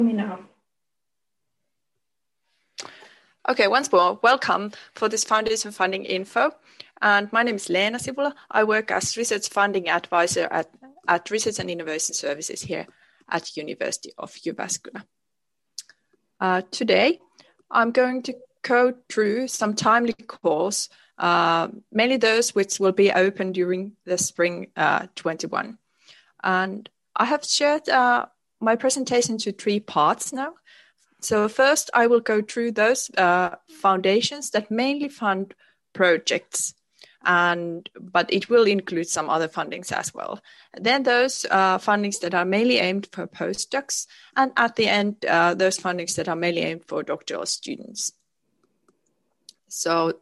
Me now. Okay, once more, welcome for this Foundation Funding info. And my name is Leena Sivula. I work as research funding advisor at Research and Innovation Services here at University of Jyväskylä. Today, I'm going to go through some timely calls, mainly those which will be open during the spring 21. And I have shared my presentation to 3 parts now. So first, I will go through those foundations that mainly fund projects, but it will include some other fundings as well. Then those fundings that are mainly aimed for postdocs, and at the end, those fundings that are mainly aimed for doctoral students. So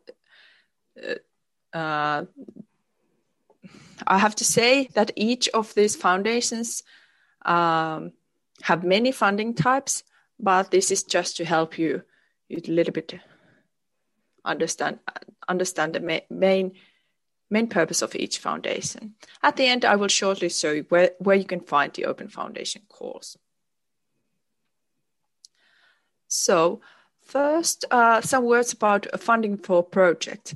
I have to say that each of these foundations have many funding types, but this is just to help you a little bit understand the main purpose of each foundation. At the end, I will shortly show you where you can find the Open Foundation calls. So first, some words about funding for projects.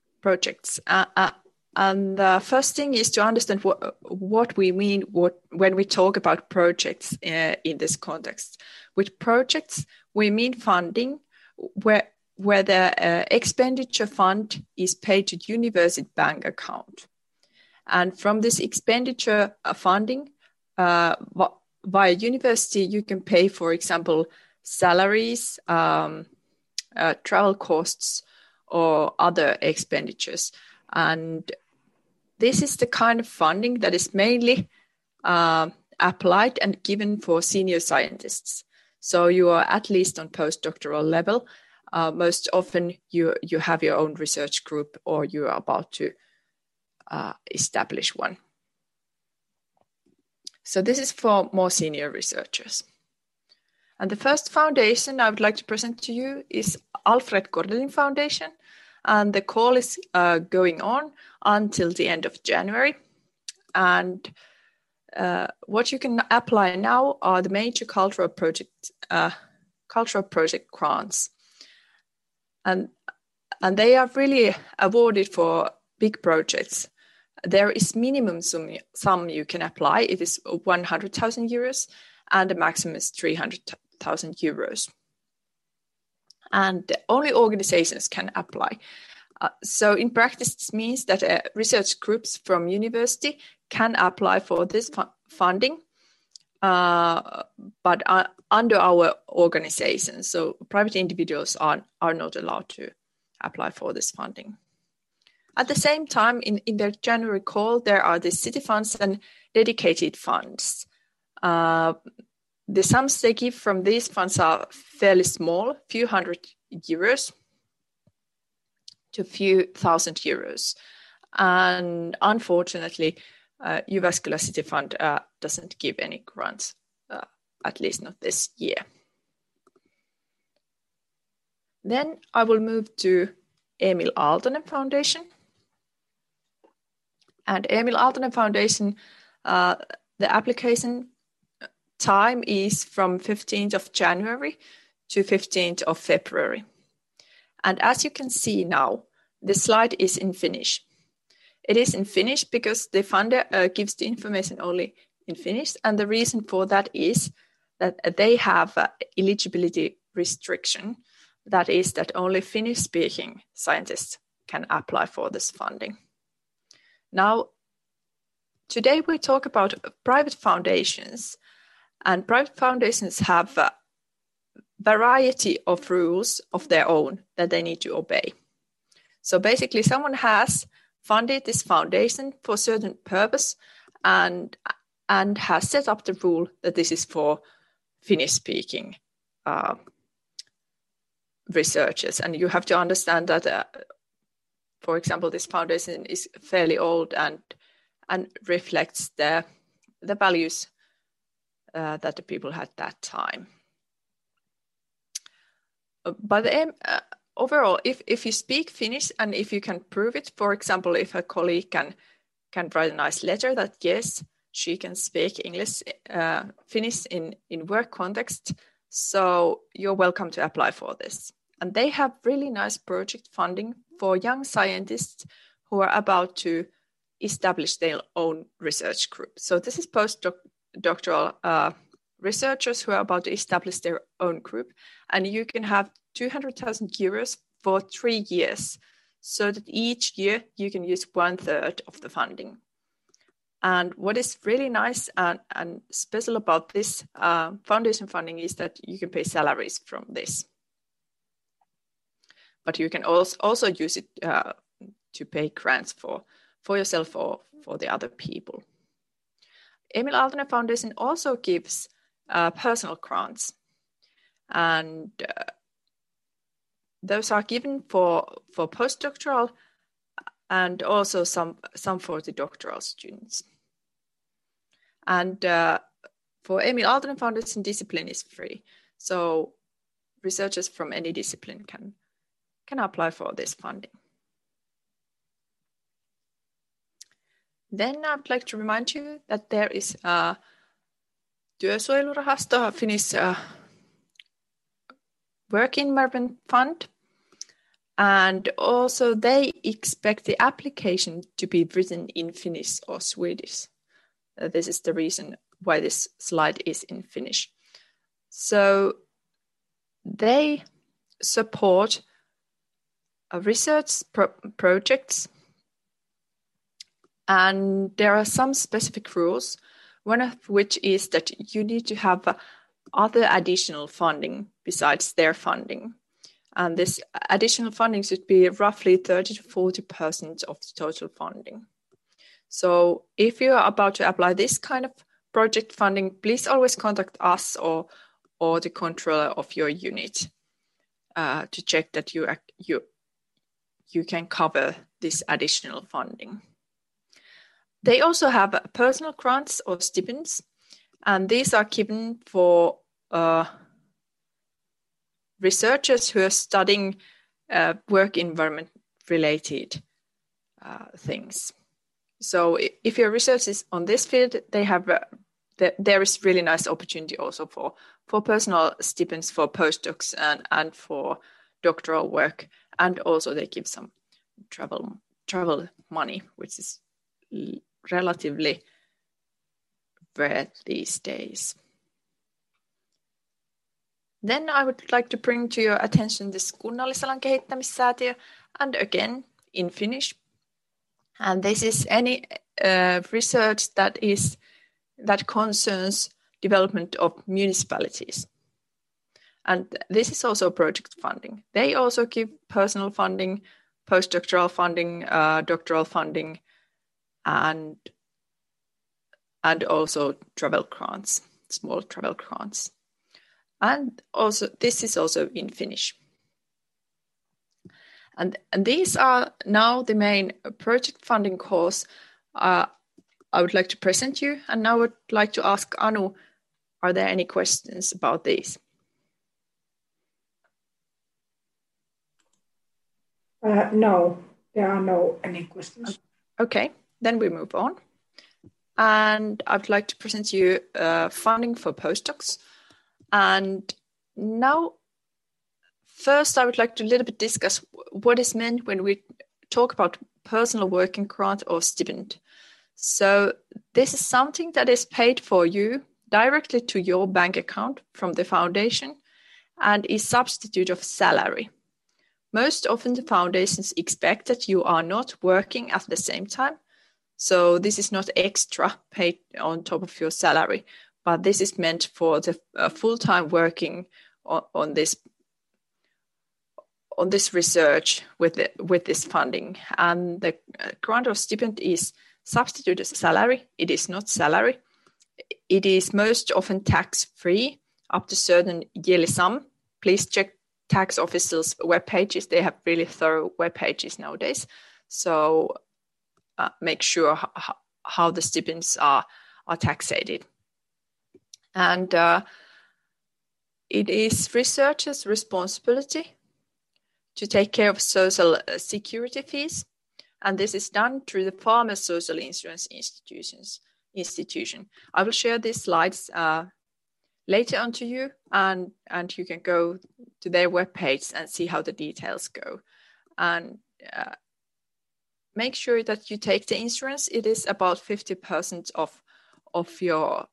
And the first thing is to understand what we mean when we talk about projects in this context. With projects, we mean funding where the expenditure fund is paid to university bank account. And from this expenditure funding, via university, you can pay, for example, salaries, travel costs, or other expenditures. And this is the kind of funding that is mainly applied and given for senior scientists. So you are at least on postdoctoral level. Most often you have your own research group or you are about to establish one. So this is for more senior researchers. And the first foundation I would like to present to you is Alfred Kordelin Foundation. And the call is going on until the end of January. And what you can apply now are the major cultural project grants. And they are really awarded for big projects. There is minimum sum you can apply. It is 100,000 euros and the maximum is 300,000 euros. And only organizations can apply. So in practice, this means that research groups from university can apply for this funding, but under our organization. So private individuals are not allowed to apply for this funding. At the same time, in their January call, there are the city funds and dedicated funds. The sums they give from these funds are fairly small, few hundred euros to a few thousand euros. And unfortunately, Jyväskylä City Fund doesn't give any grants, at least not this year. Then I will move to Emil Aaltonen Foundation. And Emil Aaltonen Foundation, the application time is from 15th of January to 15th of February. And as you can see now, the slide is in Finnish. It is in Finnish because the funder gives the information only in Finnish. And the reason for that is that they have eligibility restriction. That is that only Finnish-speaking scientists can apply for this funding. Now, today we talk about private foundations. And private foundations have a variety of rules of their own that they need to obey. So basically, someone has funded this foundation for a certain purpose and has set up the rule that this is for Finnish-speaking researchers. And you have to understand that, for example, this foundation is fairly old and reflects the values that the people had that time. But overall, if you speak Finnish and if you can prove it, for example, if a colleague can write a nice letter that yes, she can speak Finnish in work context, So you're welcome to apply for this. And they have really nice project funding for young scientists who are about to establish their own research group. So this is postdoctoral researchers who are about to establish their own group. And you can have 200,000 euros for 3 years, so that each year you can use 1/3 of the funding. And what is really nice and special about this foundation funding is that you can pay salaries from this. But you can also use it to pay grants for yourself or for the other people. Emil Aaltonen Foundation also gives personal grants. And those are given for postdoctoral and also some for the doctoral students. And for Emil Aaltonen Foundation, discipline is free. So researchers from any discipline can apply for this funding. Then I'd like to remind you that there is a Työsuojelurahasto, Finnish Work Environment Fund. And also they expect the application to be written in Finnish or Swedish. This is the reason why this slide is in Finnish. So they support research projects, and there are some specific rules, one of which is that you need to have other additional funding besides their funding. And this additional funding should be roughly 30 to 40% of the total funding. So if you are about to apply this kind of project funding, please always contact us or the controller of your unit to check that you can cover this additional funding. They also have personal grants or stipends, and these are given for researchers who are studying work environment related things. So if your research is on this field, they have there is really nice opportunity also for personal stipends for postdocs and for doctoral work, and also they give some travel money, which is relatively rare these days. Then I would like to bring to your attention this Kunnallisalan kehittämissäätiö, and again in Finnish. And this is any research that concerns development of municipalities. And this is also project funding. They also give personal funding, postdoctoral funding, doctoral funding, and also travel grants, small travel grants. And also this is also in Finnish. And these are now the main project funding course I would like to present you. And now I would like to ask Anu, are there any questions about these? No, there are no any questions. Okay, then we move on. And I'd like to present you funding for postdocs. And now, first, I would like to a little bit discuss what is meant when we talk about personal working grant or stipend. So this is something that is paid for you directly to your bank account from the foundation and is substitute of salary. Most often the foundations expect that you are not working at the same time. So this is not extra paid on top of your salary, but this is meant for the full-time working on this research with this funding. And the grant or stipend is substituted as salary. It is not salary. It is most often tax-free up to certain yearly sum. Please check tax officials' web pages. They have really thorough web pages nowadays. So make sure how the stipends are taxated. And it is researchers' responsibility to take care of social security fees. And this is done through the Farmers Social Insurance Institution. I will share these slides later on to you, and you can go to their webpage and see how the details go. And make sure that you take the insurance. It is about 50% of your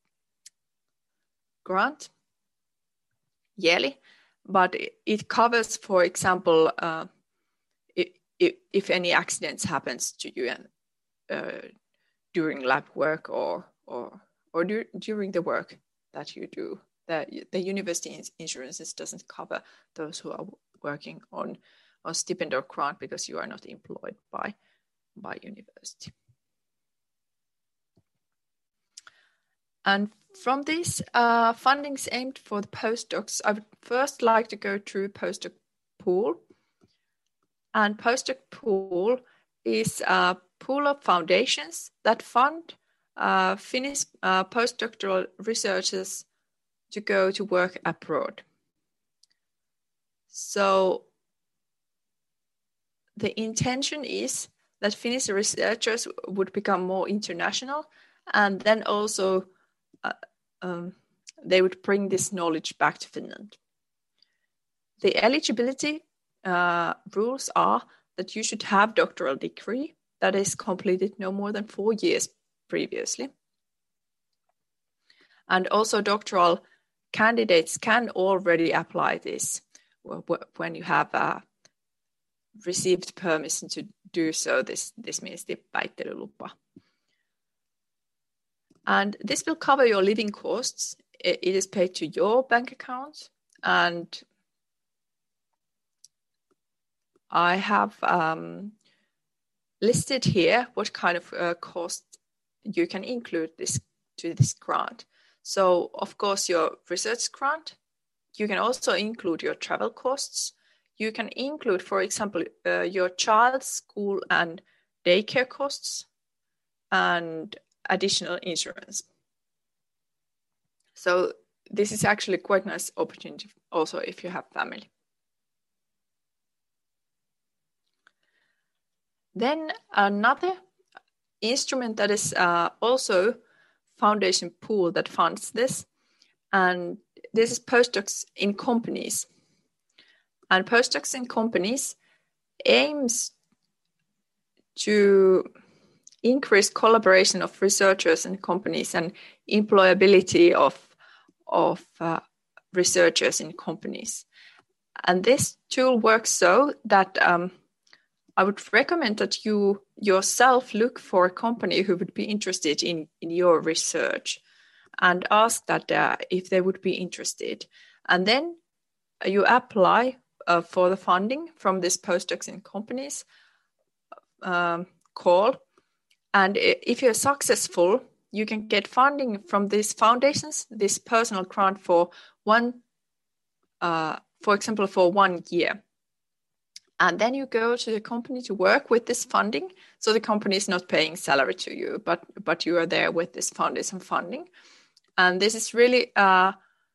grant yearly, but it covers, for example, if any accidents happens to you and during lab work or during the work that you do. The university insurances doesn't cover those who are working on stipend or grant because you are not employed by university. And from these fundings aimed for the postdocs, I would first like to go through postdoc pool. And postdoc pool is a pool of foundations that fund Finnish postdoctoral researchers to go to work abroad. So the intention is that Finnish researchers would become more international, and then also they would bring this knowledge back to Finland. The eligibility rules are that you should have doctoral degree that is completed no more than 4 years previously. And also doctoral candidates can already apply this when you have received permission to do so. This means the väittelylupa. And this will cover your living costs. It is paid to your bank account, and I have listed here what kind of cost you can include to this grant. So, of course, your research grant, you can also include your travel costs. You can include, for example, your child's school and daycare costs and additional insurance. So this is actually quite a nice opportunity also if you have family. Then another instrument that is also foundation pool that funds this, and this is postdocs in companies. And postdocs in companies aims to increase collaboration of researchers and companies and employability of researchers in companies. And this tool works so that I would recommend that you yourself look for a company who would be interested in your research and ask that if they would be interested. And then you apply for the funding from this postdocs in companies call. And if you're successful, you can get funding from these foundations, this personal grant for example, for 1 year. And then you go to the company to work with this funding. So the company is not paying salary to you, but you are there with this foundation funding. And this is really a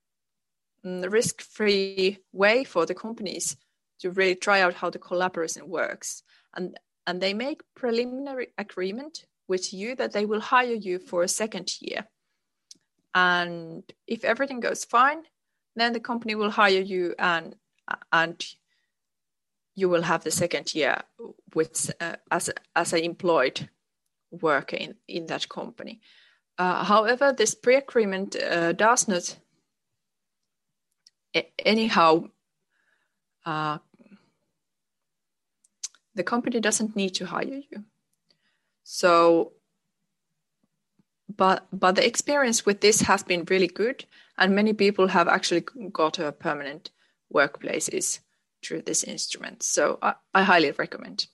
risk-free way for the companies to really try out how the collaboration works. And they make preliminary agreement with you that they will hire you for a 2nd year. And if everything goes fine, then the company will hire you and you will have the 2nd year with as an employed worker in that company. However, this pre-agreement does not anyhow. The company doesn't need to hire you. So, but the experience with this has been really good, and many people have actually got a permanent workplaces through this instrument. So I highly recommend.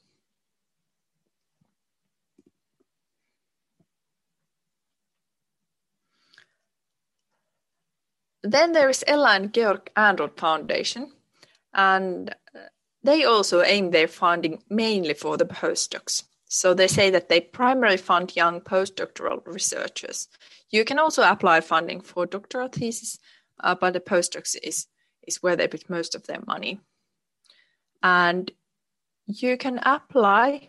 Then there is Ella and Georg Ehrnrooth Foundation, and they also aim their funding mainly for the postdocs. So they say that they primarily fund young postdoctoral researchers. You can also apply funding for doctoral thesis, but the postdocs is where they put most of their money. And you can apply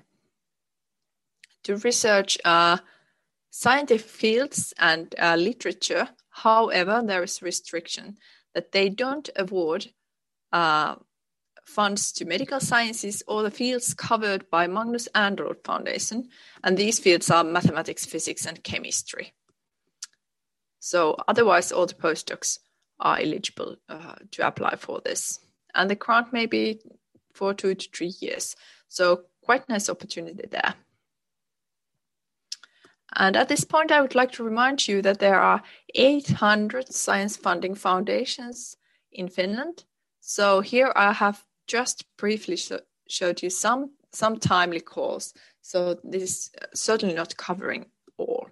to research scientific fields and literature. However, there is restriction that they don't award funds to medical sciences or the fields covered by Magnus Anderud Foundation, and these fields are mathematics, physics, and chemistry. So otherwise, all the postdocs are eligible to apply for this, and the grant may be for 2 to 3 years. So quite nice opportunity there. And at this point, I would like to remind you that there are 800 science funding foundations in Finland. So here I have just briefly showed you some timely calls. So this is certainly not covering all.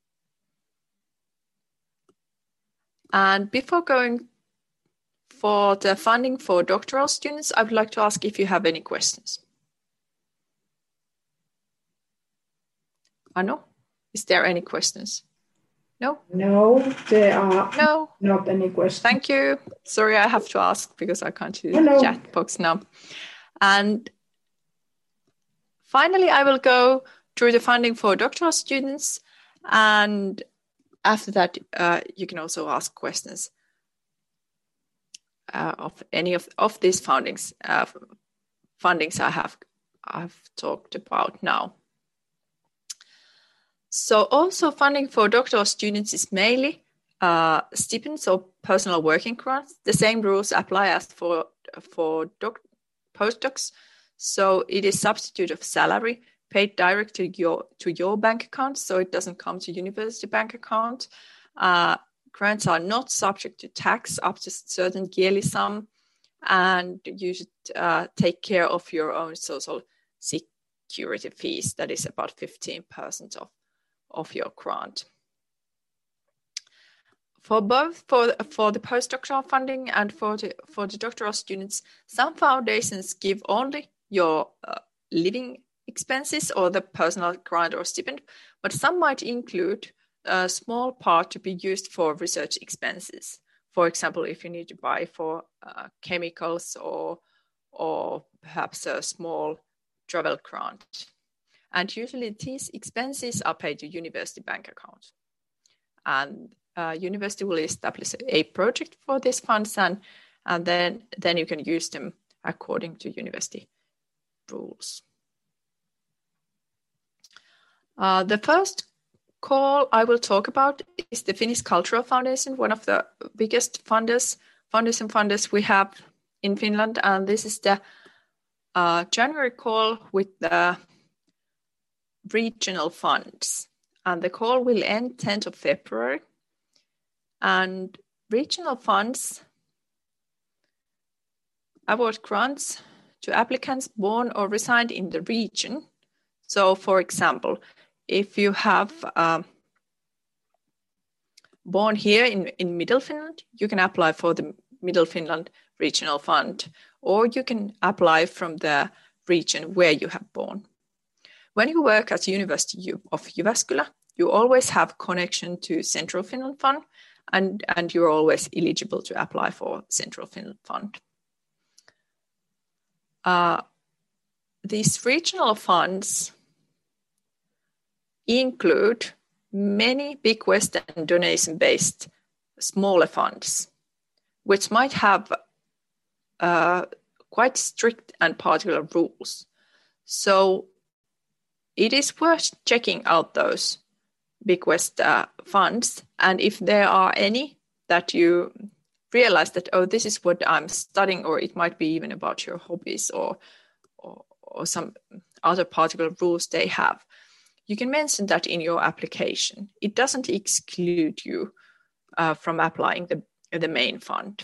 And before going for the funding for doctoral students, I would like to ask if you have any questions. Anu, is there any questions? No? No, there are not any questions. Thank you. Sorry, I have to ask because I can't use the chat box now. And finally, I will go through the funding for doctoral students. And after that, you can also ask questions of any of these fundings I've talked about now. So also funding for doctoral students is mainly stipends or personal working grants. The same rules apply as for postdocs. So it is substitute of salary paid directly to your bank account, so it doesn't come to university bank account. Grants are not subject to tax up to a certain yearly sum, and you should take care of your own social security fees. That is about 15% of your grant. For both for the postdoctoral funding and for the doctoral students, some foundations give only your living expenses or the personal grant or stipend, but some might include a small part to be used for research expenses. For example, if you need to buy for chemicals or perhaps a small travel grant. And usually these expenses are paid to university bank account. And university will establish a project for these funds, and then you can use them according to university rules. The first call I will talk about is the Finnish Cultural Foundation, one of the biggest funders we have in Finland. And this is the January call with the regional funds. And the call will end 10th of February. And regional funds award grants to applicants born or reside in the region. So, for example, if you have born here in Middle Finland, you can apply for the Middle Finland Regional Fund, or you can apply from the region where you have born. When you work at University of Jyväskylä, you always have connection to Central Finland Fund, and you're always eligible to apply for Central Finland Fund. These regional funds include many big Western donation-based smaller funds, which might have quite strict and particular rules. So it is worth checking out those big West funds. And if there are any that you realize that, oh, this is what I'm studying, or it might be even about your hobbies or some other particular rules they have, you can mention that in your application. It doesn't exclude you from applying the main fund.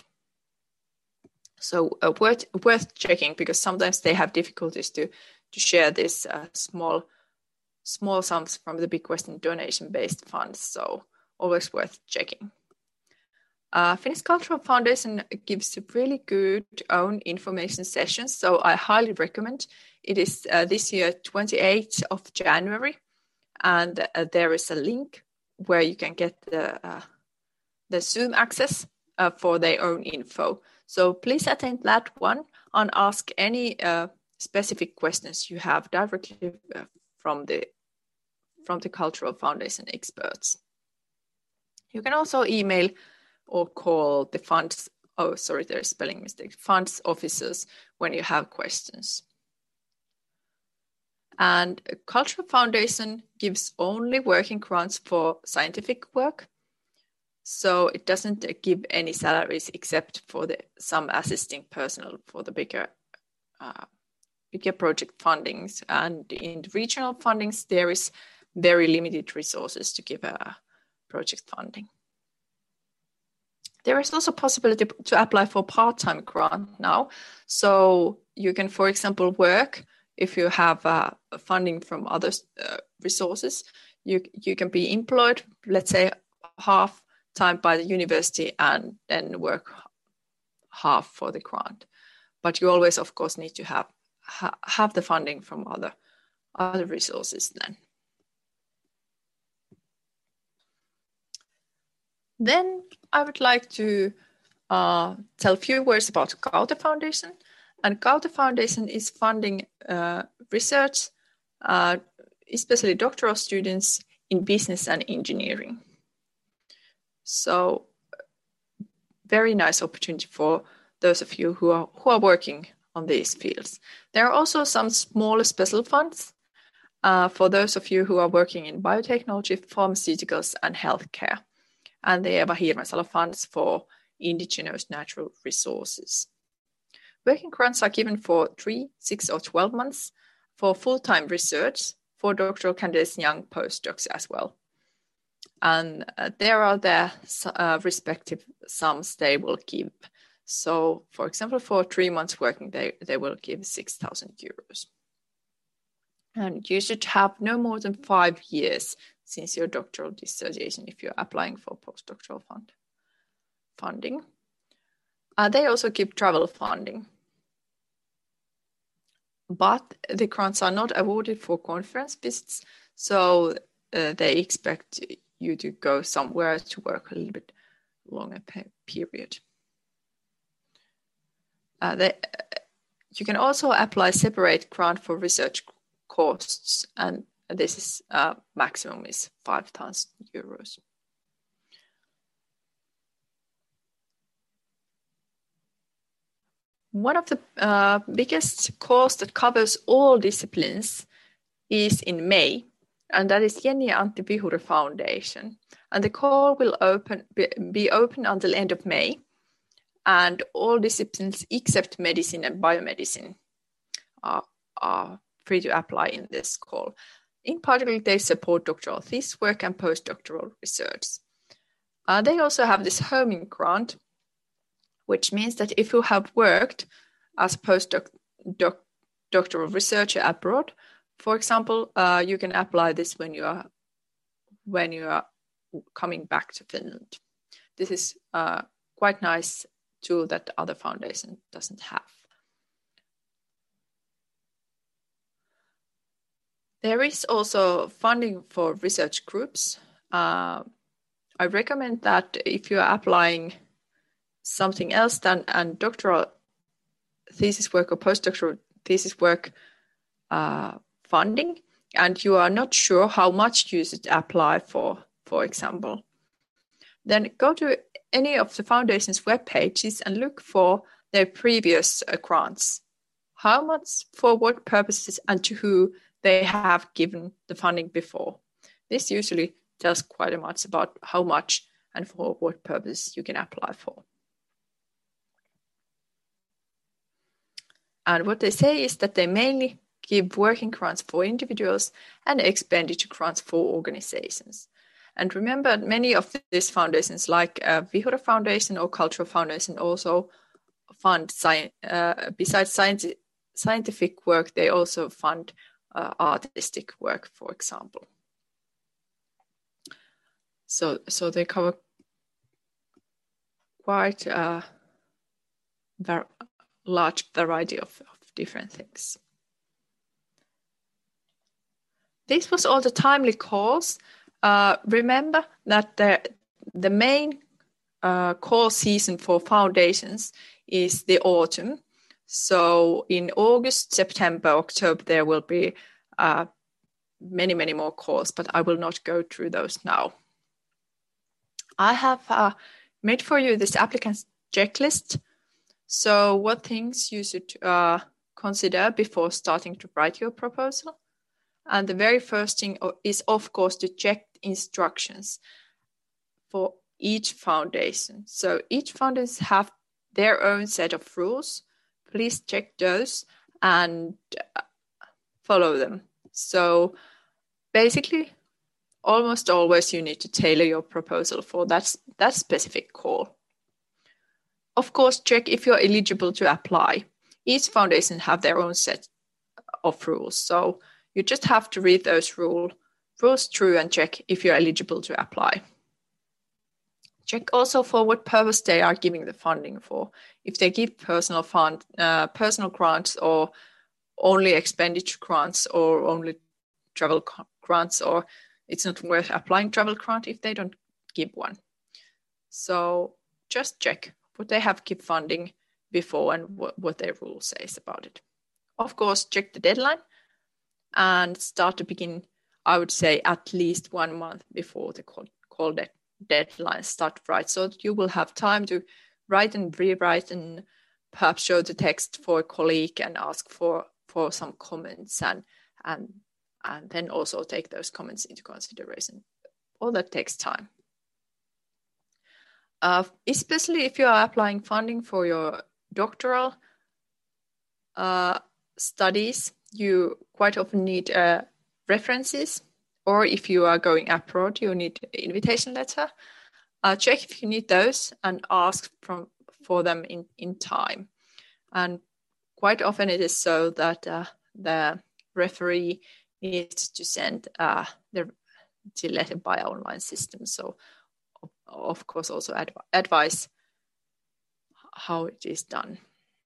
So worth checking, because sometimes they have difficulties to share this small sums from the big Western donation-based funds. So always worth checking. Finnish Cultural Foundation gives really good own information sessions, so I highly recommend. It is this year 28th of January, and there is a link where you can get the Zoom access for their own info. So please attend that one and ask any specific questions you have directly from the Cultural Foundation experts. You can also email or call the funds, there's spelling mistake, funds officers when you have questions. And Cultural Foundation gives only working grants for scientific work. So it doesn't give any salaries except for some assisting personnel for the bigger project fundings. And in the regional fundings, there is very limited resources to give project funding. There is also possibility to apply for part-time grant now. So you can, for example, work if you have funding from other resources. You can be employed, let's say, half time by the university and then work half for the grant. But you always, of course, need to have the funding from other resources then. Then I would like to tell a few words about Kaute Foundation. And Kaute Foundation is funding research, especially doctoral students in business and engineering. So very nice opportunity for those of you who are working on these fields. There are also some smaller special funds for those of you who are working in biotechnology, pharmaceuticals, and healthcare. And the Eva Hirvensalo funds for indigenous natural resources. Working grants are given for 3, 6, or 12 months for full-time research for doctoral candidates and young postdocs as well. And there are their respective sums they will give. So, for example, for 3 months working, they will give 6,000 euros. And you should have no more than 5 years since your doctoral dissertation if you're applying for postdoctoral funding. They also give travel funding. But the grants are not awarded for conference visits, so they expect you to go somewhere to work a little bit longer period. You can also apply separate grant for research costs, and this is maximum is 5,000 euros. One of the biggest calls that covers all disciplines is in May, and that is Jenni ja Antti Vihuri Foundation. And the call will be open until end of May, and all disciplines except medicine and biomedicine are free to apply in this call. In particular, they support doctoral thesis work and postdoctoral research. They also have this homing grant, which means that if you have worked as a postdoctoral researcher abroad, for example, you can apply this when you are coming back to Finland. This is quite nice tool that the other foundation doesn't have. There is also funding for research groups. I recommend that if you are applying something else than doctoral thesis work or postdoctoral thesis work funding, and you are not sure how much you should apply for example, then go to any of the foundation's web pages and look for their previous grants. How much, for what purposes, and to who they have given the funding before. This usually tells quite much about how much and for what purpose you can apply for. And what they say is that they mainly give working grants for individuals and expenditure grants for organizations. And remember, many of these foundations, like Vihuri Foundation or Cultural Foundation, also fund, besides scientific work, they also fund artistic work, for example. So they cover quite a large variety of different things. This was all the timely calls. Remember that the main call season for foundations is the autumn. So in August, September, October, there will be many more calls, but I will not go through those now. I have made for you this applicant's checklist. So what things you should consider before starting to write your proposal. And the very first thing is, of course, to check instructions for each foundation. So each foundation have their own set of rules. Please check those and follow them. So basically, almost always you need to tailor your proposal for that specific call. Of course, check if you're eligible to apply. Each foundation have their own set of rules. So you just have to read those rules through and check if you're eligible to apply. Check also for what purpose they are giving the funding for. If they give personal grants, or only expenditure grants, or only travel grants, or it's not worth applying travel grant if they don't give one. So just check what they have give funding before and what their rule says about it. Of course, check the deadline and start to begin, I would say, at least 1 month before the call deadline start to write, so that you will have time to write and rewrite and perhaps show the text for a colleague and ask for some comments and then also take those comments into consideration. All that takes time. Especially if you are applying funding for your doctoral studies, you quite often need references, or if you are going abroad, you need an invitation letter. Check if you need those and ask for them in time. And quite often it is so that the referee needs to send the letter by online system. So of course also advise how it is done.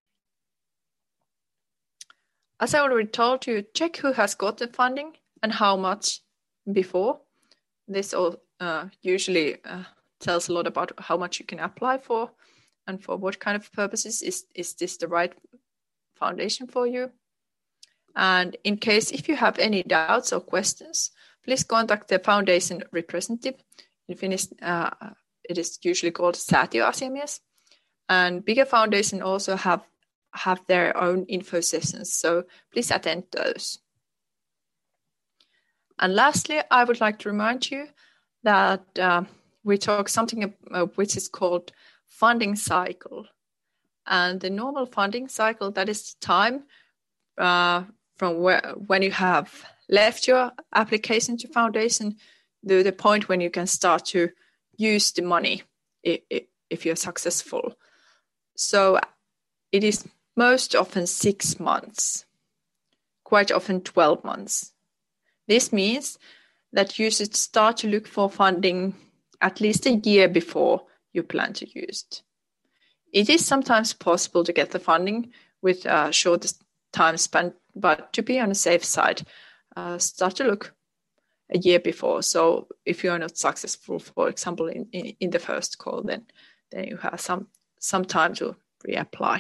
As I already told you, check who has got the funding and how much before. This usually tells a lot about how much you can apply for and for what kind of purposes. Is this the right foundation for you? And in case if you have any doubts or questions, please contact the foundation representative. In Finnish, it is usually called säätiöasiamies. And bigger foundations also have their own info sessions, so please attend those. And lastly, I would like to remind you that we talk something which is called funding cycle. And the normal funding cycle, that is the time from when you have left your application to foundation to the point when you can start to use the money if you're successful. So it is most often 6 months, quite often 12 months. This means that you should start to look for funding at least a year before you plan to use it. It is sometimes possible to get the funding with a shorter time span, but to be on the safe side, start to look a year before. So if you are not successful, for example, in the first call, then you have some time to reapply.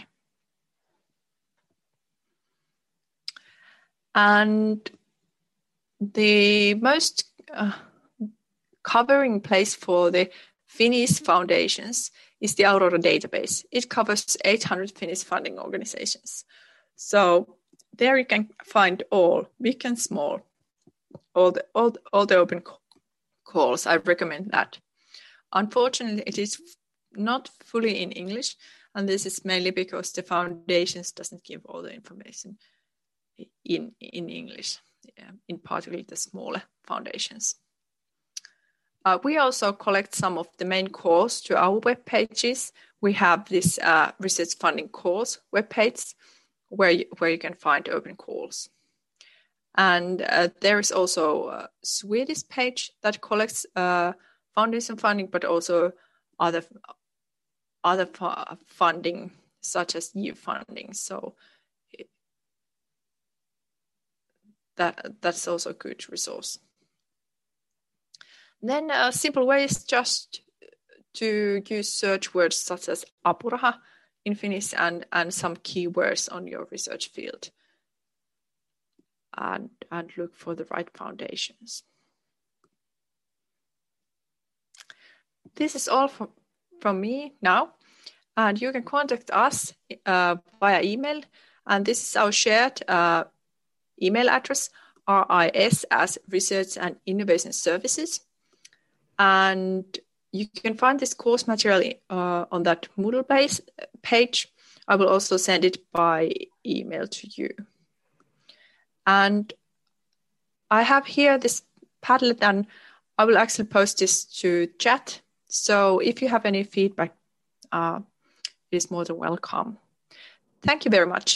And the most covering place for the Finnish foundations is the Aurora database. It covers 800 Finnish funding organizations. So there you can find all, big and small, all the open calls. I recommend that. Unfortunately, it is not fully in English, and this is mainly because the foundations doesn't give all the information in English, in particular the smaller foundations. We also collect some of the main calls to our web pages. We have this research funding calls web page where you can find open calls. And there is also a Swedish page that collects foundation funding, but also other funding, such as EU funding. So that's also a good resource. Then a simple way is just to use search words such as apuraha in Finnish and some keywords on your research field, and look for the right foundations. this is all from me now. And you can contact us via email. And this is our shared email address, RIS as Research and Innovation Services. And you can find this course material on that Moodle page. I will also send it by email to you. And I have here this Padlet, and I will actually post this to chat. So if you have any feedback, it is more than welcome. Thank you very much.